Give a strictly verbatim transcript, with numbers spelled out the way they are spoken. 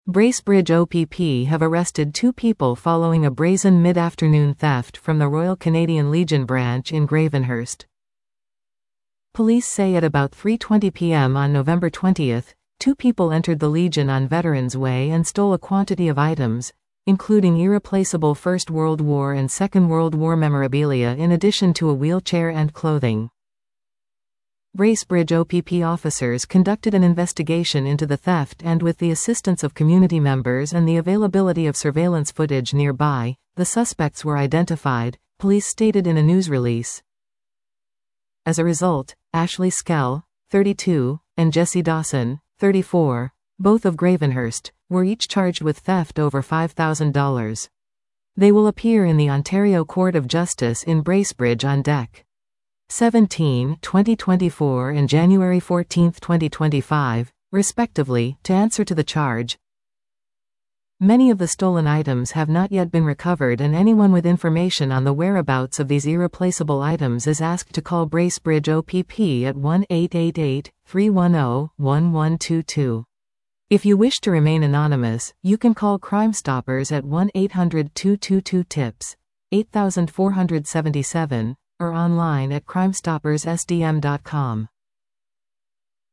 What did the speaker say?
Bracebridge O P P have arrested two people following a brazen mid-afternoon theft from the Royal Canadian Legion branch in Gravenhurst. Police say at about three twenty p m on November twentieth, two people entered the Legion on Veterans Way and stole a quantity of items, including irreplaceable First World War and Second World War memorabilia in addition to a wheelchair and clothing. Bracebridge O P P officers conducted an investigation into the theft and with the assistance of community members and the availability of surveillance footage nearby, the suspects were identified, police stated in a news release. As a result, Ashley Skell, thirty-two, and Jesse Dawson, thirty-four, both of Gravenhurst, were each charged with theft over five thousand dollars. They will appear in the Ontario Court of Justice in Bracebridge on Dec. seventeen, twenty twenty-four and January fourteenth, twenty twenty-five, respectively, to answer to the charge. Many of the stolen items have not yet been recovered, and anyone with information on the whereabouts of these irreplaceable items is asked to call Bracebridge O P P at one eight eight eight, three one zero, one one two two. If you wish to remain anonymous, you can call Crime Stoppers at one eight hundred, two two two, TIPS, eight four seven seven, or online at crime stoppers s d m dot com.